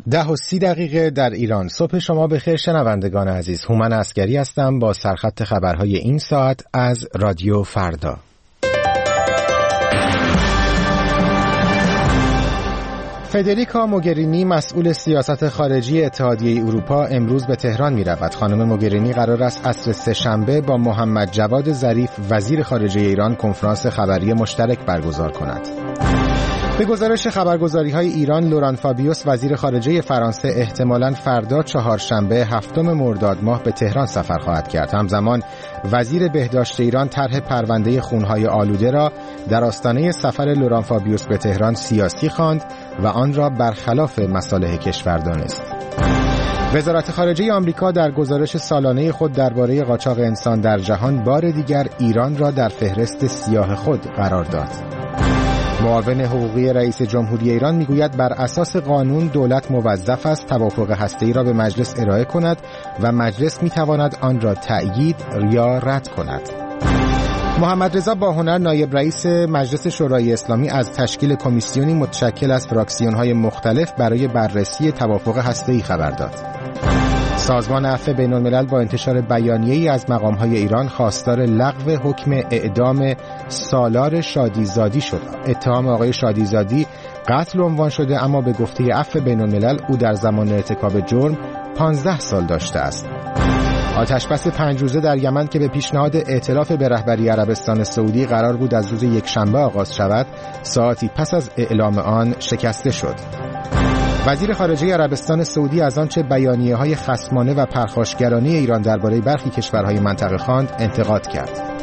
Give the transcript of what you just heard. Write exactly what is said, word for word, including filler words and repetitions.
ده و سی دقیقه در ایران. صبح شما بخیر شنوندگان عزیز. هومن عسگری هستم با سرخط خبرهای این ساعت از رادیو فردا. فدریکا موگرینی مسئول سیاست خارجی اتحادیه اروپا امروز به تهران می رود. خانم موگرینی قرار است عصر سه‌شنبه با محمد جواد ظریف وزیر خارجه ایران کنفرانس خبری مشترک برگزار کند. به گزارش خبرگزاری‌های ایران، لوران فابیوس وزیر خارجه فرانسه احتمالاً فردا چهارشنبه هفتم مرداد ماه به تهران سفر خواهد کرد. همزمان وزیر بهداشت ایران طرح پرونده خونهای آلوده را در آستانه سفر لوران فابیوس به تهران سیاسی خواند و آن را برخلاف مصالح کشور دانست. وزارت خارجه آمریکا در گزارش سالانه خود درباره قاچاق انسان در جهان بار دیگر ایران را در فهرست سیاه خود قرار داد. معاون حقوقی رئیس جمهوری ایران میگوید بر اساس قانون دولت موظف است توافق هسته‌ای را به مجلس ارائه کند و مجلس میتواند آن را تأیید یا رد کند. محمد رضا باهنر نایب رئیس مجلس شورای اسلامی از تشکیل کمیسیونی متشکل از فراکسیون‌های مختلف برای بررسی توافق هسته‌ای خبر داد. سازمان عفو بین‌الملل با انتشار بیانیه‌ای از مقام‌های ایران خواستار لغو حکم اعدام سالار شادیزادی شد. اتهام آقای شادیزادی قتل عنوان شده، اما به گفته عفو بین‌الملل او در زمان ارتکاب جرم پانزده سال داشته است. آتشبس پنج روزه در یمن که به پیشنهاد ائتلاف به رهبری عربستان سعودی قرار بود از روز یکشنبه آغاز شود، ساعتی پس از اعلام آن شکسته شد. وزیر خارجه عربستان سعودی از آنچه بیانیه‌های خصمانه و پرخاشگرانه ایران درباره برخی کشورهای منطقه خواند انتقاد کرد.